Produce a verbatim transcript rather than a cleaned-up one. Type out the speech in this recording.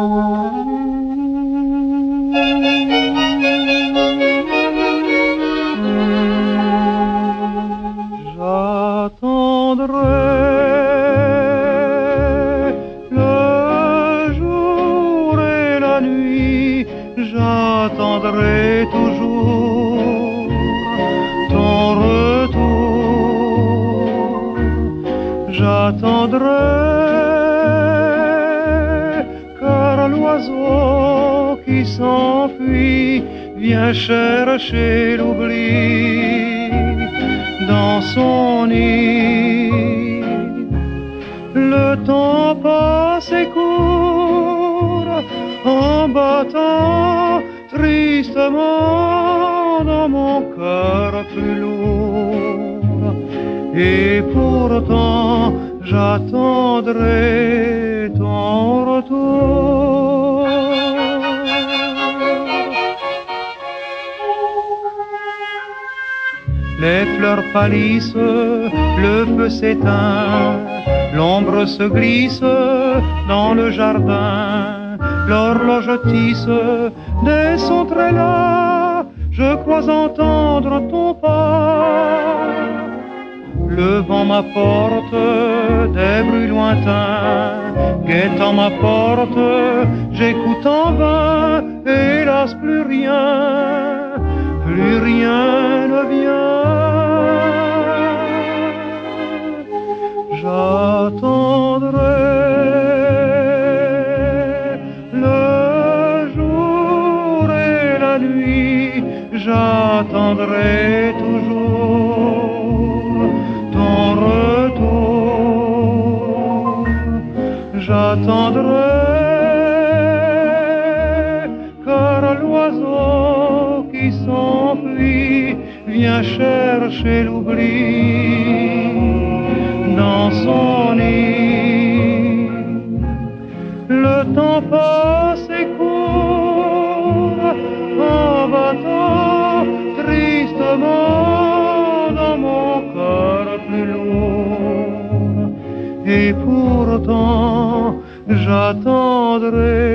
J'attendrai toujours ton retour. J'attendrai, car l'oiseau qui s'enfuit vient chercher l'oubli dans son nid. Le temps passe et court en battant tristement dans mon cœur plus lourd. Et pourtant j'attendrai ton retour. Les fleurs pâlissent, le feu s'éteint, l'ombre se glisse dans le jardin. L'horloge tisse des sons très las, je crois entendre ton pas. Le vent m'apporte des bruits lointains, guettant ma porte, j'écoute en vain, hélas plus rien, plus rien ne vient. J'attendrai j'attendrai toujours ton retour. J'attendrai, car l'oiseau qui s'enfuit vient chercher l'oubli dans son nid. Le temps passe et court en battant tristement dans mon cœur plus lourd. Et pourtant j'attendrai